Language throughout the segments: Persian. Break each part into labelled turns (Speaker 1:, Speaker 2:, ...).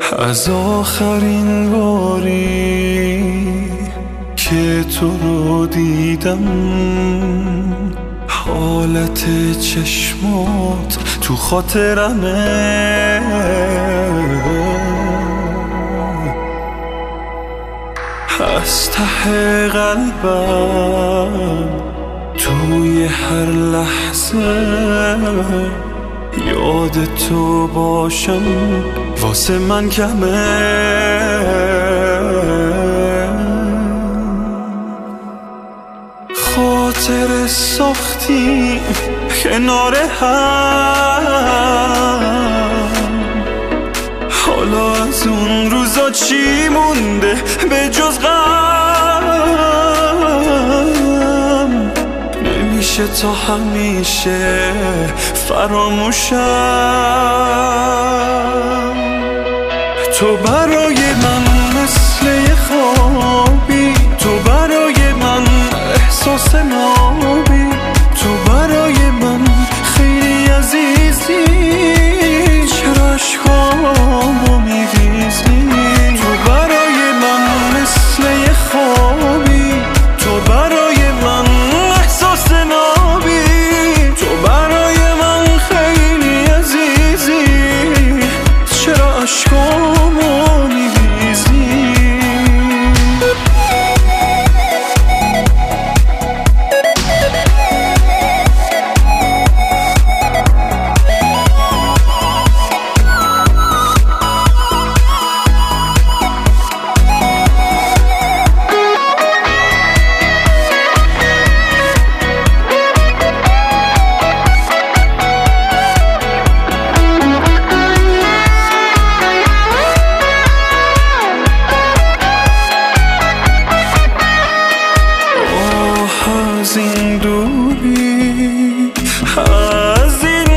Speaker 1: از آخرین باری که تو رو دیدم حالت چشمات تو خاطرمه، از ته قلبم توی هر لحظه یاد تو باشم واسه من کمه. خاطر ساختیم کنار هم، حالا از اون روزا چی مونده به جز غم؟ نمیشه تا همیشه فراموشم. تو برای من مثل یه خوابی، تو برای من احساس نابی، تو برای من خیلی عزیزی، چرا عشقامو میریزی؟ تو برای من مثل یه خوابی، تو برای من احساس نابی، تو برای من خیلی عزیزی، چرا عشقامو میریزی؟ از این دوری، از این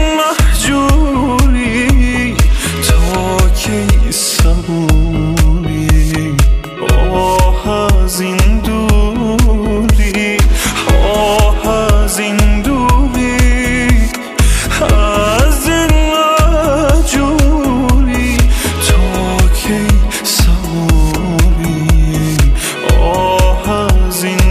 Speaker 1: مهجوری، تا کی صبوری؟ از این دوری، از این دوری، از این مهجوری، تا کی صبوری؟ از این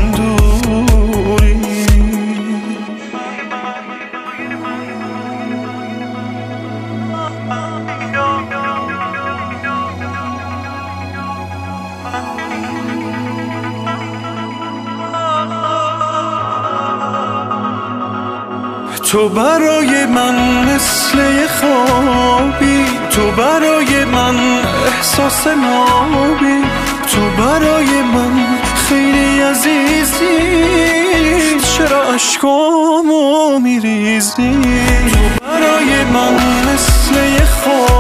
Speaker 1: تو برای من مثل یه خوابی، تو برای من احساس نابی، تو برای من خیلی عزیزی، چرا عشقامو میریزی؟ تو برای من مثل یه خوابی،